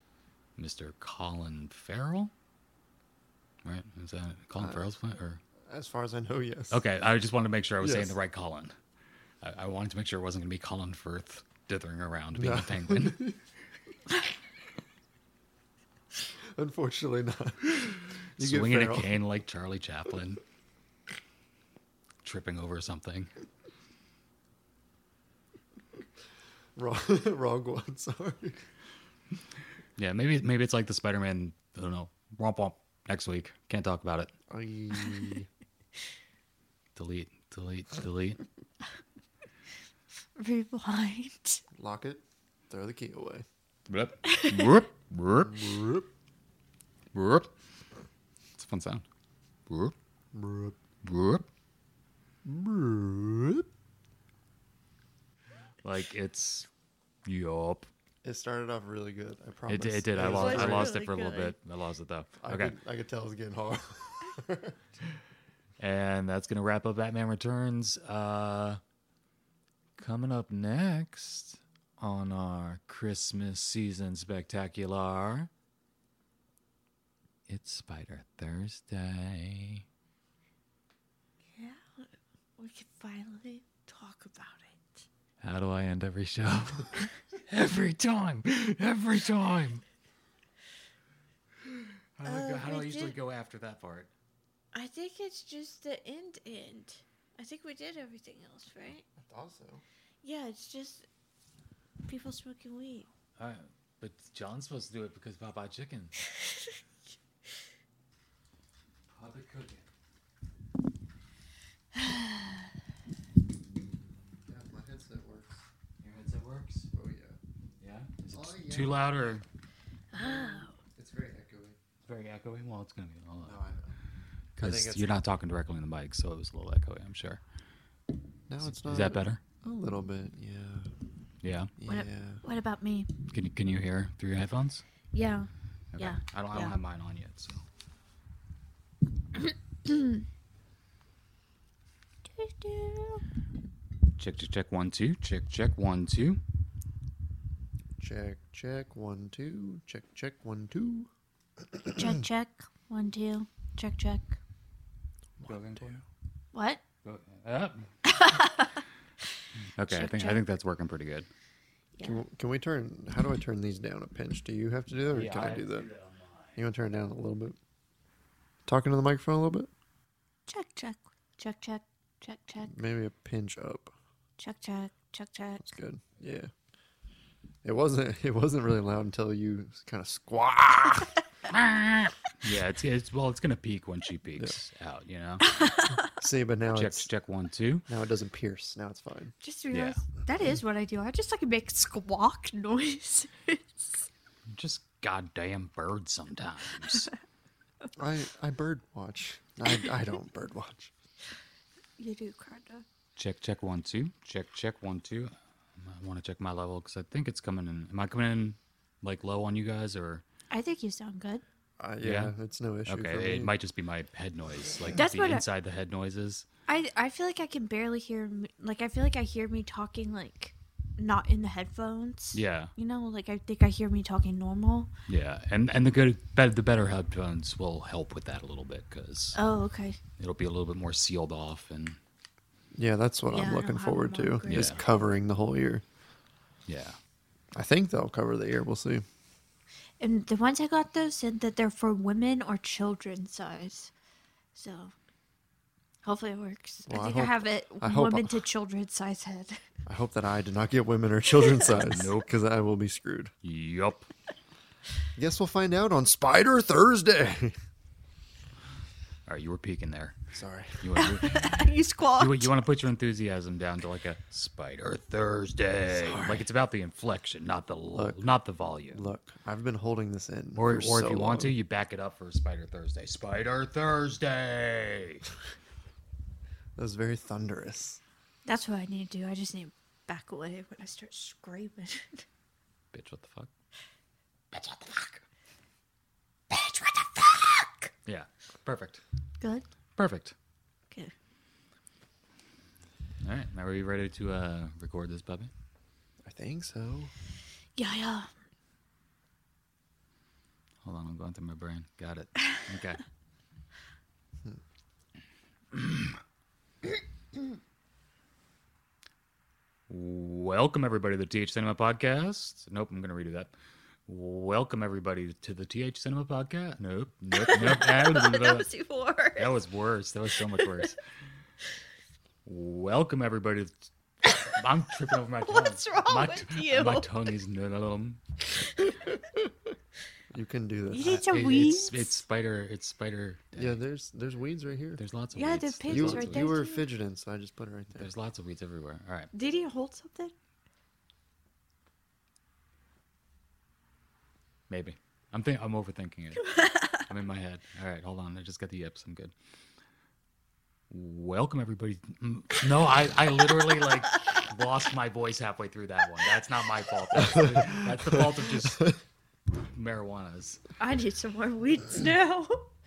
Mister Colin Farrell? Right? Is that Colin Uh, Farrell's plan? Or As far as I know, yes. Okay, I just wanted to make sure I was saying Yes. the right Colin. I, I wanted to make sure it wasn't going to be Colin Firth dithering around being No. a penguin. Unfortunately not. You get Swinging a feral. cane like Charlie Chaplin. Tripping over something. Wrong, wrong one, sorry. Yeah, maybe maybe it's like the Spider-Man, I don't know, womp womp next week. Can't talk about it. Aye. Delete, delete, delete. Rewind. Lock it, throw the key away. Whoop, whoop, whoop, Broop, whoop. It's a fun sound. Whoop, broop, whoop. broop. Like it's, yup. It started off really good, I promise. It, did- it did. I was lost. I very- lost really it for a little good. bit. I lost it though. I Okay, could, I could tell it was getting hard. and that's gonna wrap up Batman Returns. Uh, coming up next on our Christmas season spectacular, it's Spider Thursday. Yeah, we can finally talk about it. How do I end every show? every time, every time. How do I, go, Uh, how do I we usually did- go after that part? I think it's just the end end. I think we did everything else, right? I thought so. Yeah, it's just people smoking weed. Uh, but John's supposed to do it because Popeye Chicken. Public cooking. Yeah, my headset works. Your headset works? Oh, yeah. Yeah? Is it Oh, t- yeah. too loud or Oh. It's very echoey. very echoey? Well, it's going to be a No, lot. I know. I think Because it's- you're not talking directly in the mic, so it was a little echoey, I'm sure. No, it's not. Is that better? A little bit, yeah. Yeah. What, Yeah. ab- what about me? Can you can you hear through your headphones? Yeah. Okay. Yeah. I don't I don't Yeah. have mine on yet, so. Check check check one two. Check check one two. Check, check, one, two. Check, check, one, two. Check, check. One, two. Check, check. One, two. What? Go up. Okay, I Check, think I check. think that's working pretty good. Yeah. Can, can we turn, how do I turn these down a pinch? Do you have to do that or can I do that? You want to turn it down a little bit? Talking to the microphone a little bit? Check, check. Check, check. Check, check. Maybe a pinch up. Check, check. Check, check. That's good. Yeah. It wasn't, it wasn't really loud until you kind of squawk. Yeah, it's it's well, it's gonna peak when she peaks out, you know. See, but now check it's, check one two. now it doesn't pierce. Now it's fine. Just realized that is what I do. I just like to make squawk noises. Just goddamn bird sometimes. I, I bird watch. I, I don't bird watch. You do, kinda. Check check one two. Check check one two. I want to check my level because I think it's coming in. Am I coming in like low on you guys or? I think you sound good. Uh, yeah, Yeah? it's no issue for Okay, me. it might just be my head noise, like That's the what I- inside the head noises. I I feel like I can barely hear me, like I feel like I hear me talking like not in the headphones. Yeah, You know, like I think I hear me talking normal. yeah, and and the good, bet- the better headphones will help with that a little bit because Oh, okay. it'll be a little bit more sealed off and Yeah, that's what Yeah, I I'm don't looking have forward them on to. great. Is Yeah. covering the whole ear. yeah. I think they'll cover the ear. We'll see. And the ones I got though said that they're for women or children size. So hopefully it works. Well, I I think I, hope- have it I hope- women to children size head. I hope that I did not get women or children's size. Nope. Because I will be screwed. Yup. Guess we'll find out on Spider Thursday. All right, you were peeking there. Sorry. You want, you squawked. you, you want to put your enthusiasm down to like a Spider Thursday, like it's about the inflection, not the l- Look. not the volume. Look, I've been holding this in. Or, for or so if you want to, long. you back it up for Spider Thursday. Spider Thursday. That was very thunderous. That's what I need to do. I just need to back away when I start screaming. Bitch, what the fuck? Bitch, what the fuck? Bitch, what the fuck? Yeah, perfect. Good. Perfect. Okay. All right, now are we ready to uh, record this puppy? I think so. Yeah, yeah. Hold on, I'm going through my brain. Got it. Okay. Welcome everybody to the T H Cinema Podcast. Nope, I'm gonna redo that. Welcome everybody to the T H Cinema Podcast. Nope, nope, nope. That was even worse. That was worse. That was so much worse. Welcome everybody. To, I'm tripping over my tongue. What's wrong my, with you? My tongue is numb. You can do You this. need some It- weeds. It's, it's spider. It's spider. Yeah, there's there's weeds right here. There's lots of Yeah, weeds. there's There's pigs You, lots right of there. you were too. fidgeting, so I just put it right there. There's lots of weeds everywhere. All right. Did he hold something? Maybe. I'm think I'm overthinking it. I'm in my head. All right, hold on. I just got the yips. I'm good. Welcome everybody. Mm, No, I, I literally like lost my voice halfway through that one. That's not my fault. That's the, that's the fault of just marijuana's. I need some more weeds now.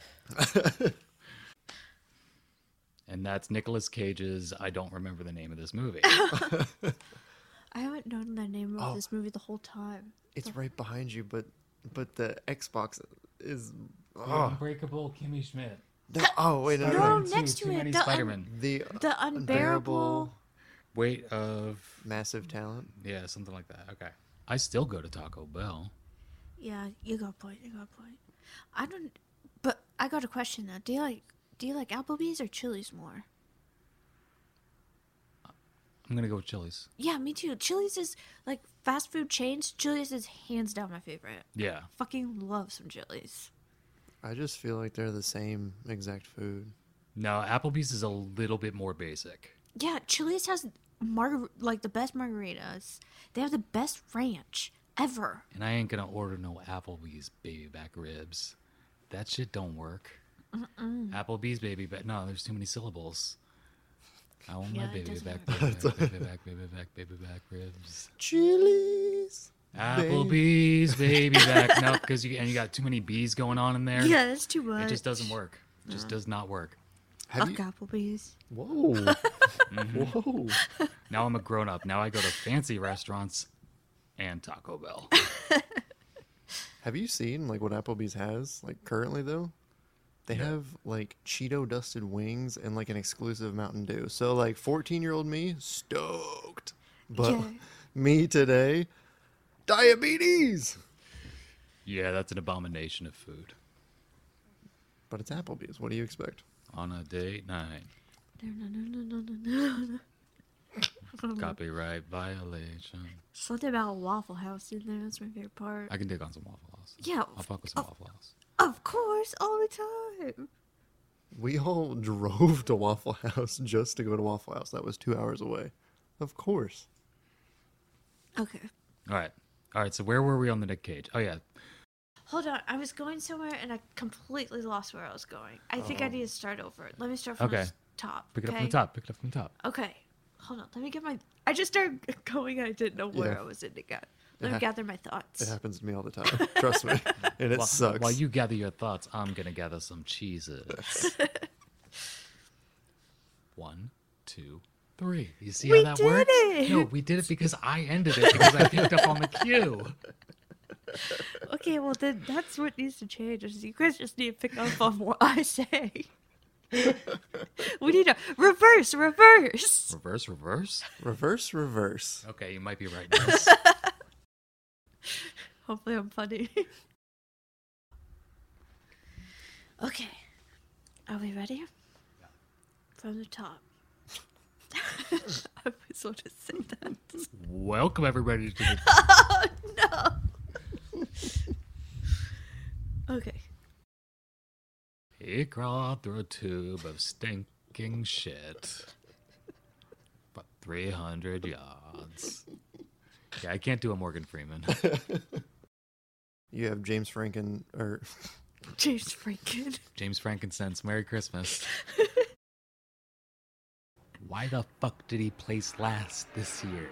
And that's Nicolas Cage's I don't remember the name of this movie. I haven't known the name of Oh. this movie the whole time. It's right behind you, but but the Xbox is. Oh, Unbreakable Kimmy Schmidt. that, oh wait, no, no, No, no. next too, to too it, many the un- Spider-Man. The The unbearable. Weight of massive talent. yeah, something like that. Okay. I still go to Taco Bell. Yeah, you got a point. You got a point. I don't. But I got a question though. Do you like Do you like Applebee's or Chili's more? I'm gonna go with Chili's. Yeah, me too. Chili's is like fast food chains. Chili's is hands down my favorite. Yeah. Fucking love some Chili's. I just feel like they're the same exact food. No, Applebee's is a little bit more basic. Yeah, Chili's has margar- like the best margaritas. They have the best ranch ever. And I ain't gonna order no Applebee's baby back ribs. That shit don't work. Mm-mm. Applebee's baby back. No, there's too many syllables. I want my Yeah, it baby doesn't back, work. baby back, baby back, baby back, baby back ribs. Chili's. Applebee's baby back. No, because you and you got too many B's going on in there. Yeah, that's too much. It just doesn't work. It just does not work. Have Fuck you? Applebee's. Whoa. Mm-hmm. Whoa. Now I'm a grown up. Now I go to fancy restaurants and Taco Bell. Have you seen like what Applebee's has like currently though? They Yeah. have like Cheeto dusted wings and like an exclusive Mountain Dew. So like fourteen year old me stoked, but Yeah. me today diabetes. Yeah, that's an abomination of food. But it's Applebee's. What do you expect? On a date night. No, no, no, no, no, no, no. Copyright violation. Something about Waffle House in there. That's my favorite part. I can dig on some Waffle House. Yeah, I'll fuck with some of- Waffle House. Of course, all the time. We all drove to Waffle House just to go to Waffle House. That was two hours away. Of course. Okay. All right. All right. So where were we on the Nick Cage? Oh, yeah. Hold on. I was going somewhere and I completely lost where I was going. I think I Oh. need to start over. Let me start from Okay. the top. Pick it okay? up from the top. Pick it up from the top. Okay. Hold on. Let me get my. I just started going. I didn't know where Yeah. I was in again. Let It me ha- gather my thoughts. It happens to me all the time. Trust me. And it while, sucks. While you gather your thoughts, I'm going to gather some cheeses. One, two, three. You see We how that did works? it! No, we did it because I ended it because I picked up on the cue. Okay, well then that's what needs to change. Is you guys just need to pick up on what I say. We need to reverse, reverse. Reverse, reverse. Reverse, reverse. Okay, you might be right. Nils. Hopefully, I'm funny. Okay, are we ready? From the top. I was going to say that. Welcome everybody to the. Oh no. Okay. He crawled through a tube of stinking shit. About three hundred yards. Yeah, I can't do a Morgan Freeman. You have James Franken or James Franken. James Frankincense, Merry Christmas. Why the fuck did he place last this year?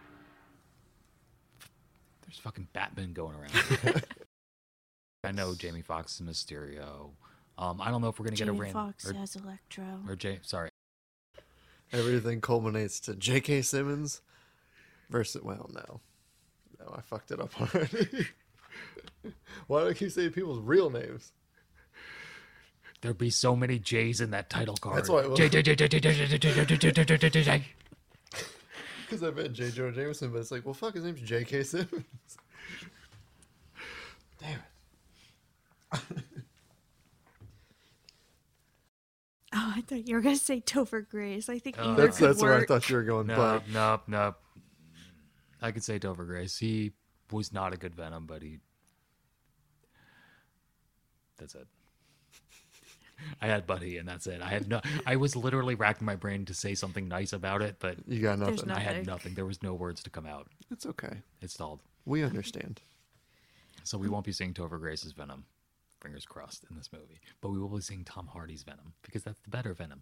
There's fucking Batman going around. I know Jamie Foxx is Mysterio. Um, I don't know if we're gonna get a Jamie ran Foxx or, as Electro. or James. Sorry, everything culminates to J K. Simmons versus. Well, no, no, I fucked it up already. Why do I keep saying people's real names? There'd be so many J's in that title card. That's why it was- J J J J J J J J J J J J J. Because I met J. Jonah Jameson, but it's like, well, fuck, his name's J K. Simmons. Damn it. Oh, I thought you were gonna say Topher Grace. I think Oh, either That's could that's where I work. thought you were going, No, but no, no. I could say Topher Grace. He was not a good Venom, but he. That's it. I had Buddy, and that's it. I had no. I was literally racking my brain to say something nice about it, but you got There's nothing. no- I had Nothing. nothing. There was no words to come out. It's okay. It stalled. We understand. So we won't be seeing Topher Grace's Venom. Fingers crossed in this movie. But we will be seeing Tom Hardy's Venom because that's the better Venom.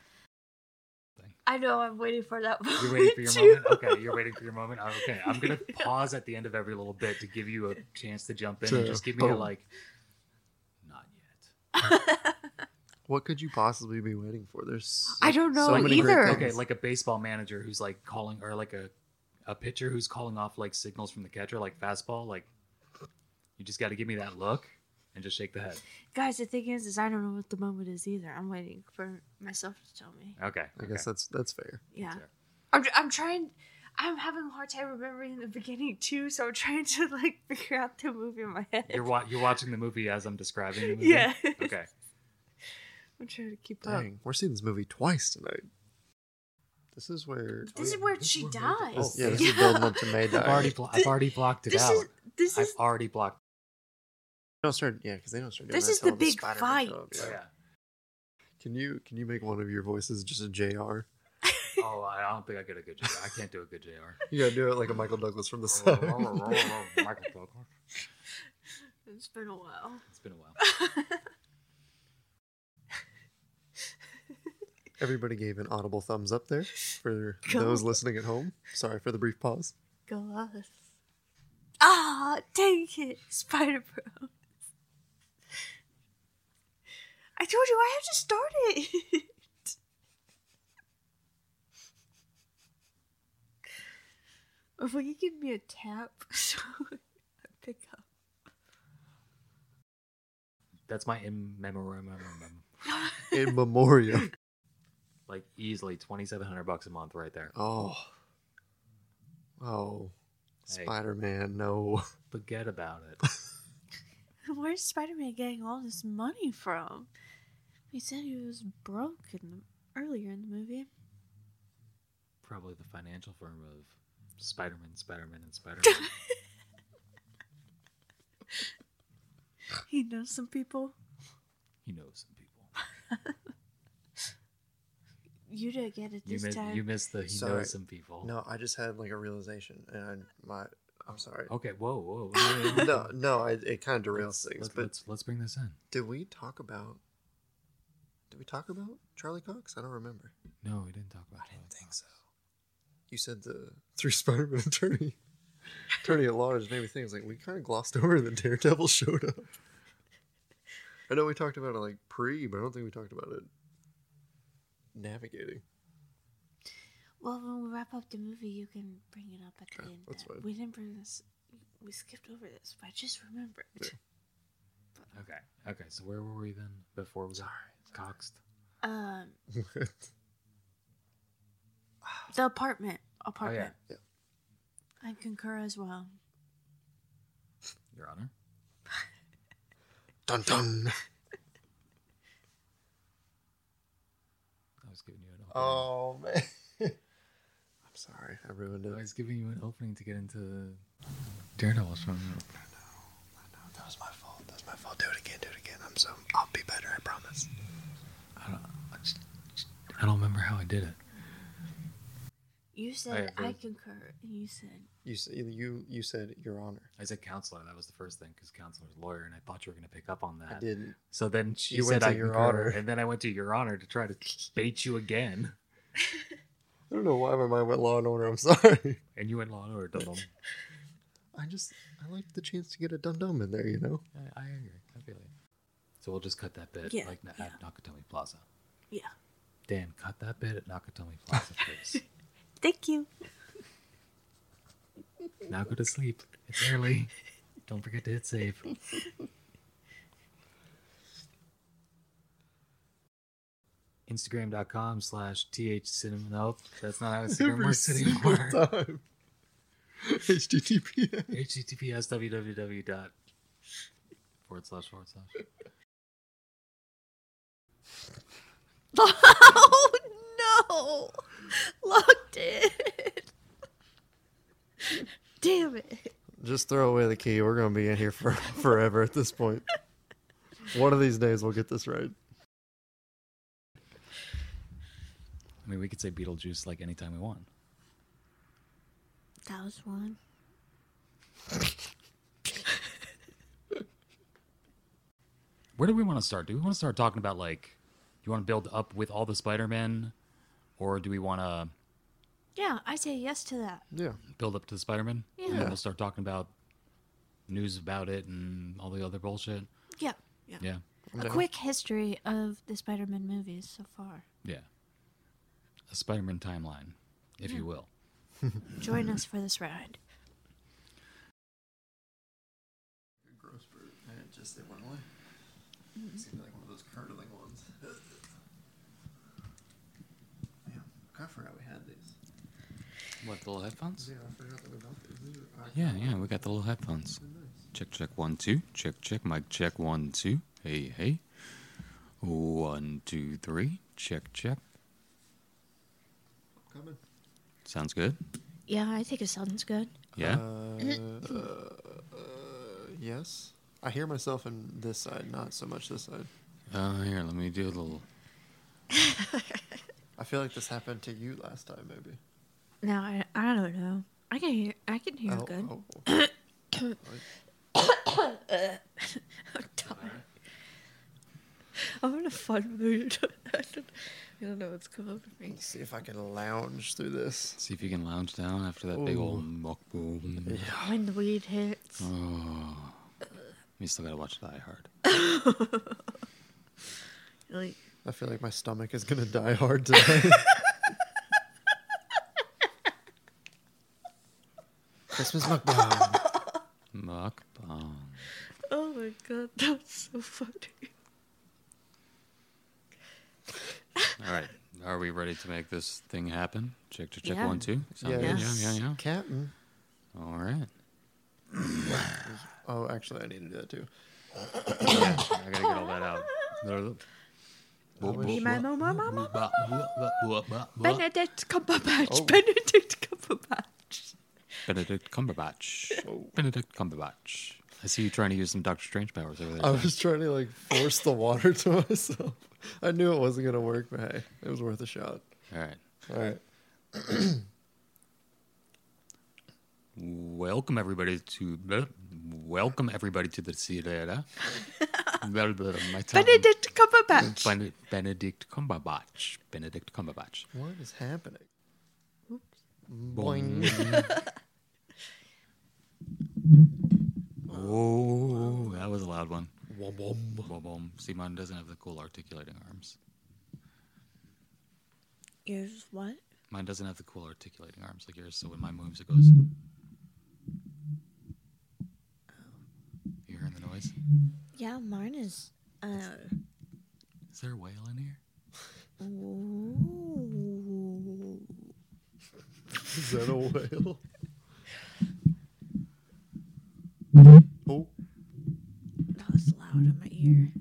I know. I'm waiting for that. You're waiting for your too. moment? Okay, you're waiting for your moment? Oh, okay, I'm going to pause at the end of every little bit to give you a chance to jump in and To just give me a, boom. like, not yet. What could you possibly be waiting for? There's I don't know so many great either. things. Okay, like a baseball manager who's, like, calling, or like a, a pitcher who's calling off, like, signals from the catcher, like fastball. Like, you just got to give me that look and just shake the head. Guys, the thing is, is I don't know what the moment is either. I'm waiting for myself to tell me. Okay. I okay. guess that's that's fair. Yeah. fair. I'm, I'm trying. I'm having a hard time remembering the beginning too, so I'm trying to like figure out the movie in my head. You're, wa- you're watching the movie as I'm describing the movie? Yeah. Okay. I'm trying to keep up. Dang, we're seeing this movie twice tonight. This is where. This is where she dies. Oh, yeah, this is building up to May I've die. already, blo- I've already blocked it This out. is this I've is already blocked They don't start. Yeah, because they don't start. Doing This that is till the big Spider-Man fight. show up, Oh, yeah. yeah. Can you can you make one of your voices just a J R? Oh, I don't think I get a good J R. I can't do a good J R. You gotta do it like a Michael Douglas from the side. Michael Douglas. it's been a while. It's been a while. Everybody gave an audible thumbs up there for Go. those listening at home. Sorry for the brief pause. Go us. Ah, dang it, Spider Bros. I told you I have to start it. Will you give me a tap so I pick up? That's my in memoriam. In memoriam. Like easily twenty-seven hundred bucks a month right there. Oh. Oh. Hey. Spider-Man, no. Forget about it. Where's Spider-Man getting all this money from? He said he was broke in the, earlier in the movie. Probably the financial firm of Spider-Man, Spider-Man, and Spider-Man. He knows some people. He knows some people. You didn't get it You this missed, time. you missed the he Sorry. knows some people. No, I just had like a realization, and I, my, I'm sorry. Okay, whoa, whoa. whoa. No, no, I, it kind of derails Let's, things. let's, But let's, let's bring this in. did we talk about? Did we talk about Charlie Cox? I don't remember. No, we didn't talk about it. so. You said the three Spider-Man attorney, attorney at law just made me think. It's like we kind of glossed over that Daredevil showed up. I know we talked about it like pre, but I don't think we talked about it navigating. Well, when we wrap up the movie, you can bring it up at the Okay, end. that's fine. We didn't bring this. We skipped over this, but I just remembered. Yeah. Okay, okay. So where were we then before we got coxed? Um, the apartment. Oh, Apartment. Yeah. I concur as well. Your Honor? Dun dun. I was giving you an opening. Oh man. I'm sorry, I ruined it. I was giving you an opening to get into Daredevil. So That was my fault. That was my fault. Do it again. Do it again. I'm so. I'll be better. I promise. I don't. I, just, I don't remember how I did it. You said I I, agree. concur, and you said You said you you said Your Honor. I said counselor. That was the first thing because counselor's lawyer, and I thought you were going to pick up on that. I didn't. So then she You said, went to "I Your concur," Honor. and then I went to Your Honor to try to bait you again. I don't know why my mind went Law and Order. I'm sorry. And you went Law and Order. Dum-dum. I just I like the chance to get a dum dum in there. You know. I, I agree. I feel you. So we'll just cut that bit, Yeah, like at yeah. Nakatomi Plaza. yeah. Dan, cut that bit at Nakatomi Plaza, please. Thank you. Now go to sleep. It's early. Don't forget to hit save. Instagram.com slash TH Cinema. Nope, that's not how Instagram Every works single anymore. time. H T T P S. H T T P S www dot forward slash forward slash. Oh no! Locked in. Damn it! Just throw away the key. We're gonna be in here for forever at this point. One of these days we'll get this right. I mean, we could say Beetlejuice like anytime we want. That was one. Where do we want to start? Do we want to start talking about, like, you want to build up with all the Spider-Men? Or do we want to Yeah, I say yes to that. Yeah. build up to the Spider-Man? Yeah. And then we'll start talking about news about it and all the other bullshit? Yeah, yeah. Yeah. A No. quick history of the Spider-Man movies so far. Yeah. A Spider-Man timeline, if you will. Join us for this ride. Gross bird. And it just it went away. It seemed like one of those curdling ones. Damn. I forgot we had these. What, the little headphones? Yeah, I forgot that we got these. These are Yeah, yeah, we got the little headphones. Check, check, one, two. Check, check, mic check, one, two. Hey, hey. One, two, three. Check, check. coming. Sounds good? Yeah, I think it sounds good. Yeah? Uh, uh, yes. I hear myself in this side, not so much this side. Uh, here, let me do a little... I feel like this happened to you last time, maybe. Now I I don't know. I can hear I can hear oh, good. oh. I'm tired. I'm in a fun mood. I don't, I don't know what's coming up with me. Let's see if I can lounge through this. See if you can lounge down after that big Ooh. old muck boom. Yeah. When the weed hits. Oh. You still gotta watch Die Hard. Like, I feel like my stomach is gonna die hard today. Christmas mukbang. Mukbang. oh my god, that's so funny. All right. Are we ready to make this thing happen? Check, check, check. Yeah. One, two. Sound Yeah. good? Yes. Yeah, yeah, yeah. Captain. All right. Oh, actually, I need to do that too. Yeah, I gotta get all that out. I wish- Me, my mama, mama. Benedict Benedict Cumberbatch. Oh. Benedict Cumberbatch. Cumberbatch. Oh. Benedict Cumberbatch. I see you trying to use some Doctor Strange powers over there. I was trying to like force the water to myself. I knew it wasn't gonna work, but hey, it was worth a shot. All right. All right. Welcome everybody to welcome everybody to the theater. My tongue. Benedict Cumberbatch. Ben- Benedict Cumberbatch. Benedict Cumberbatch. What is happening? Boing. Boing. Oh, that was a loud one. Wom, wom. Wom, wom. See, mine doesn't have the cool articulating arms. Yours what? Mine doesn't have the cool articulating arms like yours, so when mine moves, it goes. You hearing the noise? Yeah, mine is. Uh, Is there a whale in here? ooh. Is that a whale? Oh. That was loud in my ear.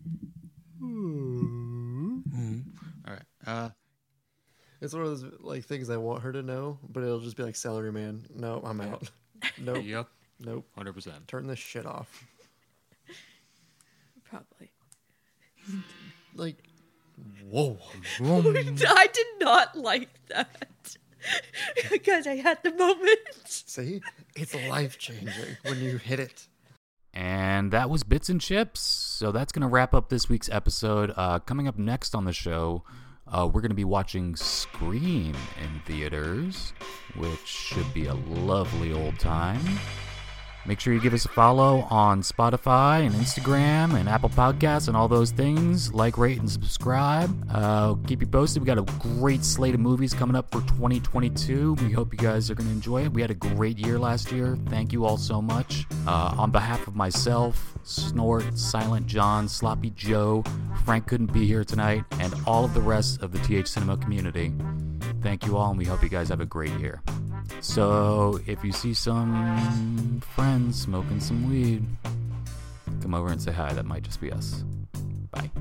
All right. Uh, It's one of those like things I want her to know, but it'll just be like celery man. No, I'm out. Nope. Yep. Nope. one hundred percent. Turn this shit off. Probably. Like, whoa. I did not like that. Because I had the moment. See, it's life changing when you hit it. And that was Bits and Chips. So that's going to wrap up this week's episode. Uh, coming up next on the show, uh, we're going to be watching Scream in theaters, which should be a lovely old time. Make sure you give us a follow on Spotify and Instagram and Apple Podcasts and all those things. Like, rate, and subscribe. Uh, keep you posted. We got a great slate of movies coming up for twenty twenty-two. We hope you guys are going to enjoy it. We had a great year last year. Thank you all so much. Uh, on behalf of myself, Snort, Silent John, Sloppy Joe, Frank couldn't be here tonight, and all of the rest of the T H Cinema community, thank you all, and we hope you guys have a great year. So, if you see some friends smoking some weed, come over and say hi. That might just be us. Bye.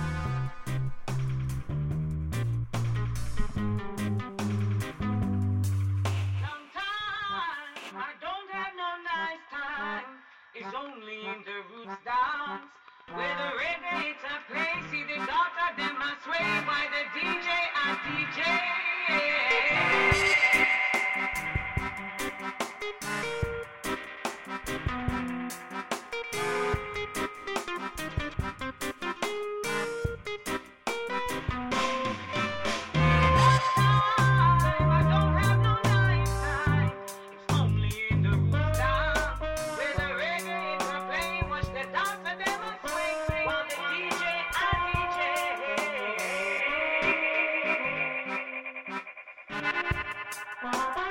Sometimes I don't have no nice time. It's only in the roots dance where the regulator plays. See the daughter them a sway by the D J and D J. Bye.